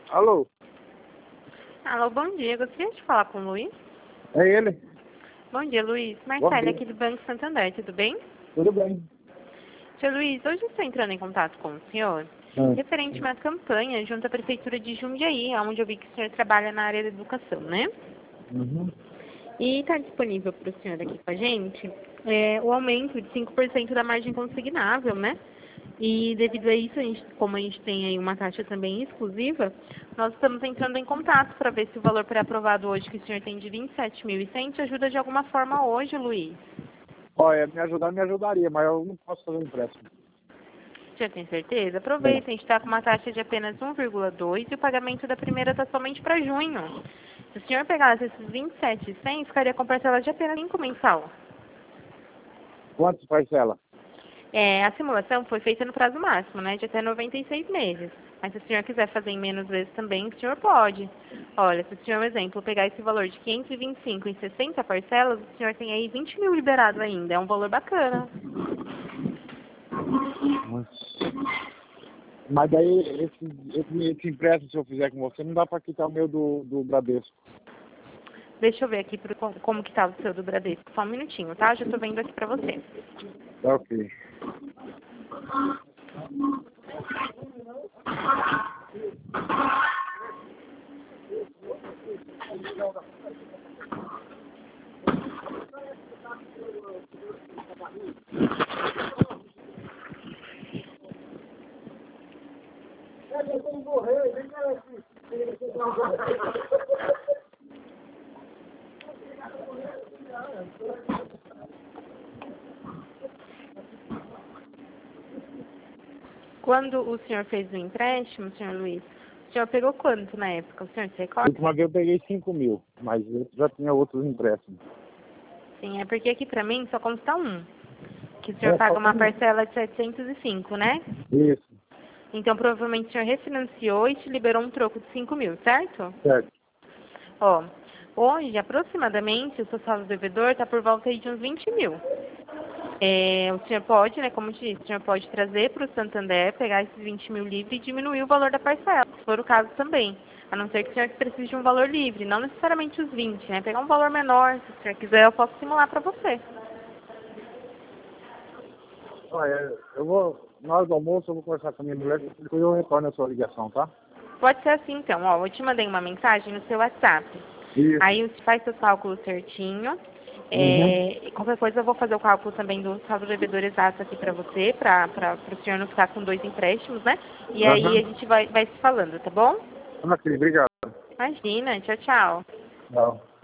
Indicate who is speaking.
Speaker 1: Alô?
Speaker 2: Alô, bom dia. Gostaria de falar com o Luiz.
Speaker 1: É ele?
Speaker 2: Bom dia, Luiz.
Speaker 1: Bom
Speaker 2: Marcele,
Speaker 1: dia.
Speaker 2: aqui do Banco Santander, tudo bem?
Speaker 1: Tudo bem.
Speaker 2: Seu Luiz, hoje estou entrando em contato com o senhor referente a uma campanha junto à Prefeitura de Jundiaí, onde eu vi que o senhor trabalha na área da educação, né?
Speaker 1: Uhum.
Speaker 2: E está disponível para o senhor aqui com a gente o aumento de 5% da margem consignável, né? E devido a isso, como a gente tem aí uma taxa também exclusiva, nós estamos entrando em contato para ver se o valor pré-aprovado hoje que o senhor tem de 27.100 te ajuda de alguma forma hoje, Luiz.
Speaker 1: Olha, me ajudar, me ajudaria, mas eu não posso fazer um empréstimo.
Speaker 2: O senhor tem certeza?
Speaker 1: É.
Speaker 2: Aproveita, a gente está com uma taxa de apenas 1,2 e o pagamento da primeira está somente para junho. Se o senhor pegasse esses 27.100, ficaria com parcelas de apenas 5 mensal.
Speaker 1: Quanto parcela?
Speaker 2: A simulação foi feita no prazo máximo, né, de até 96 meses. Mas se o senhor quiser fazer em menos vezes também, o senhor pode. Olha, se o senhor, por exemplo, pegar esse valor de 525 em 60 parcelas, o senhor tem aí 20 mil liberado ainda. É um valor bacana.
Speaker 1: Mas daí, esse empréstimo, se eu fizer com você, não dá para quitar o meu do Bradesco.
Speaker 2: Deixa eu ver aqui como que tá o seu do Bradesco. Só um minutinho, tá? Já tô vendo aqui pra você.
Speaker 1: Tá ok.
Speaker 2: Quando o senhor fez o empréstimo, senhor Luiz, o senhor pegou quanto na época? O senhor se
Speaker 1: A
Speaker 2: recorda?
Speaker 1: última vez eu peguei 5 mil, mas eu já tinha outros empréstimos.
Speaker 2: Sim, é porque aqui pra mim só consta um. Que o senhor paga uma parcela de 705, né?
Speaker 1: Isso,
Speaker 2: Então, provavelmente o senhor refinanciou e te liberou um troco de 5 mil, certo?
Speaker 1: certo.
Speaker 2: Ó, hoje, aproximadamente, o seu saldo devedor está por volta aí de uns 20 mil. O senhor pode, né, como eu te disse, o senhor pode trazer para o Santander, pegar esses 20 mil livre e diminuir o valor da parcela, se for o caso também. A não ser que o senhor precise de um valor livre, não necessariamente os 20, né? Pegar um valor menor, se o senhor quiser, eu posso simular para você.
Speaker 1: Olha, eu vou, na hora do almoço, eu vou conversar com a minha mulher, depois eu retorno a sua ligação, tá?
Speaker 2: Pode ser assim, então. Ó, eu te mandei uma mensagem no seu WhatsApp.
Speaker 1: Isso.
Speaker 2: Aí você faz seus cálculos certinho.
Speaker 1: Uhum.
Speaker 2: Qualquer coisa eu vou fazer o cálculo também do saldo devedor exato aqui para você, para o senhor não ficar com 2 empréstimos, né? E aí a
Speaker 1: Aham.
Speaker 2: gente vai se falando, tá bom?
Speaker 1: Ok, obrigado.
Speaker 2: Imagina, tchau, tchau.
Speaker 1: Tchau.